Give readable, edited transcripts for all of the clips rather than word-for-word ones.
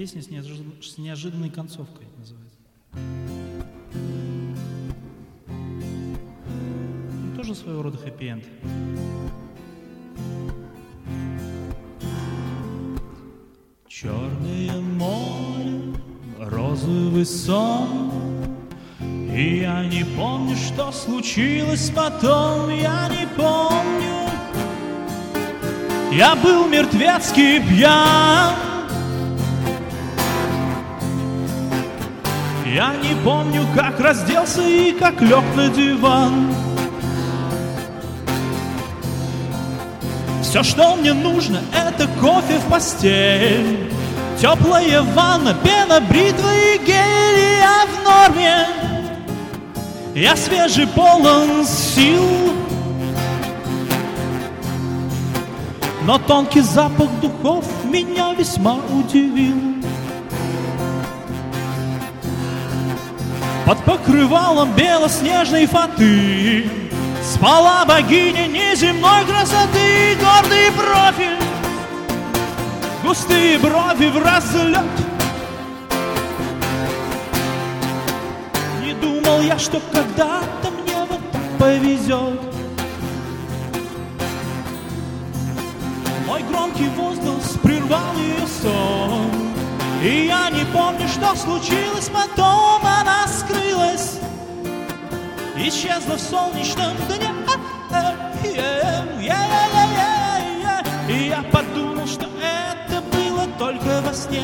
Песня с неожиданной концовкой называется. Тоже своего рода хэппи-энд. Черное море, розовый сон, и я не помню, что случилось потом, я не помню. Я был мертвецкий пьян. Я не помню, как разделся и как лег на диван. Все, что мне нужно, это кофе в постель, теплая ванна, пена, бритва и гель. Я в норме, я свежий, полон сил, но тонкий запах духов меня весьма удивил. Под покрывалом белоснежной фаты спала богиня неземной красоты. Гордый профиль, густые брови в разлет. Не думал я, что когда-то мне вот так повезет. Мой громкий возглас прервал ее сон, и я не помню, что случилось потом. Она скрылась, исчезла в солнечном дне. И я подумал, что это было только во сне.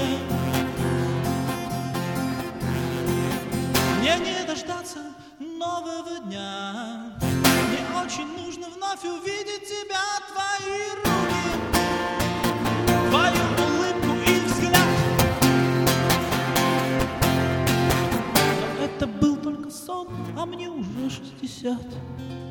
Мне не дождаться нового дня. Мне очень нужно вновь увидеть тебя, твои руки, твою улыбку и взгляд. Но это был только сон, а мне уже 60.